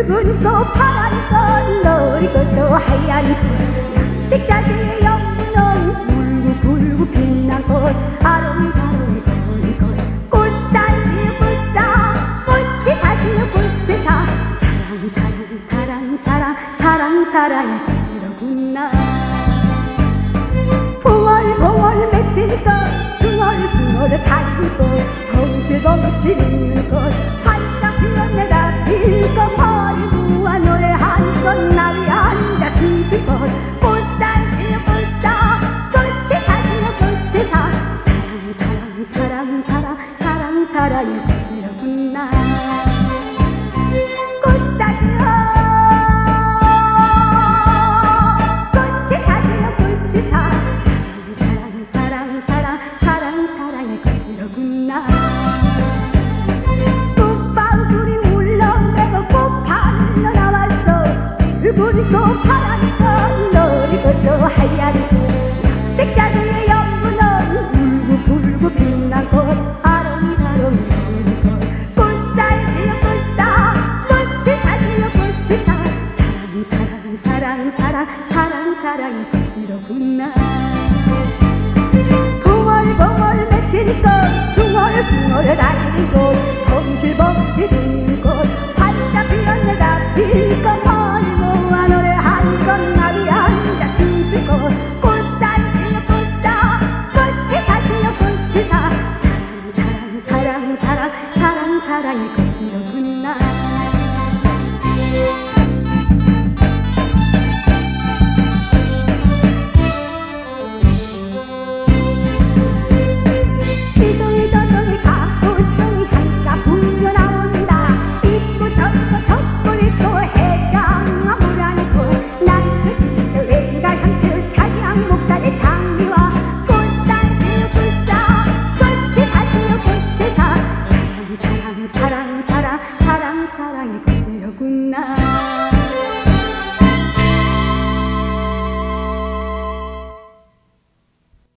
붉은 꽃 파란 꽃 노리 꽃도 하얀 꽃 남색 자세의 연분홍 울고 불고 빛난 꽃 아름다운 꽃 꽃사시오 꽃사 꽃이 사시오 꽃이 사 사랑 사랑 사랑 사랑 사랑 사랑의 꽃이로구나 봉얼봉얼 맺힌 꽃 숭얼숭얼 달린 꽃 봉실봉실 있는 꽃 활짝 피었네 내다 핀 꽃 벌구와 노래한 꽃 나위 앉아 춤춘 꽃 꽃사시오 꽃사 꽃이 사시오 꽃이 사 사랑 사랑 사랑 사랑 사랑 사랑의 꽃이로구나 꽃사시오 꽃이 사시오 꽃이 사 사랑 사랑 사랑 사랑 사랑의 꽃이로구나 꽃바구니 울렁매고 꽃판로 나왔어 붉은 꽃 파란 꽃 노리꽃도 하얀 꽃 남색 자세의 연분홍 울고 불고 빛난 꽃 아름다운 꽃 꽃사시오 꽃사 꽃이 사시오 꽃이 사 사랑 사랑 사랑 사랑 사랑 사랑의 꽃이로구나 봉얼봉얼 맺힌 꽃 숭얼숭얼 달린 꽃 봉실봉실 있는 꽃 활짝 피었네 다 핀 꽃 머리 모아 노래한 꽃 나비 앉아 춤춘 꽃 꽃사시오 꽃사 꽃이 사시오 꽃이 사 사랑 사랑 사랑 사랑 사랑 사랑의 꽃이로구나